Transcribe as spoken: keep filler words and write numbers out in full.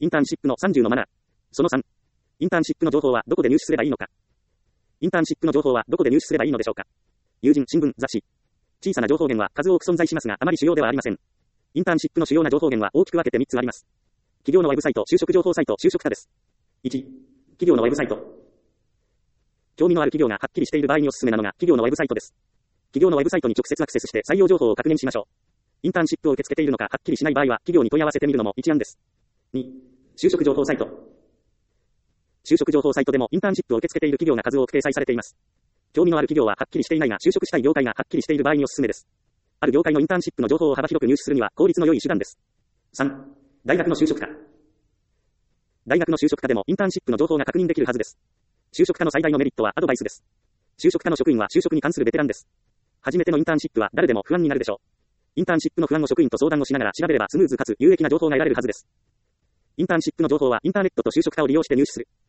インターンシップのさんじゅうのマナー。そのさん。インターンシップの情報はどこで入手すればいいのか。インターンシップの情報はどこで入手すればいいのでしょうか。友人、新聞、雑誌。小さな情報源は数多く存在しますが、あまり主要ではありません。インターンシップの主要な情報源は大きく分けてみっつあります。企業のウェブサイト、就職情報サイト、就職課です。いち. 企業のウェブサイト。興味のある企業がはっきりしている場合におすすめなのが企業のウェブサイトです。企業のウェブサイトに直接アクセスして採用情報を確認しましょう。インターンシップを受け付けているのかはっきりしない場合は企業に問い合わせてみるのも一案です。に. 就職情報サイト。就職情報サイトでもインターンシップを受け付けている企業が数多く掲載されています。興味のある企業ははっきりしていないが就職したい業界がはっきりしている場合におすすめです。ある業界のインターンシップの情報を幅広く入手するには効率の良い手段です。さん. 大学の就職課。大学の就職課でもインターンシップの情報が確認できるはずです。就職課の最大のメリットはアドバイスです。就職課の職員は就職に関するベテランです。初めてのインターンシップは誰でも不安になるでしょう。インターンシップの不安を職員と相談をしながら調べればスムーズかつ有益な情報が得られるはずです。インターンシップの情報はインターネットと就職課を利用して入手する。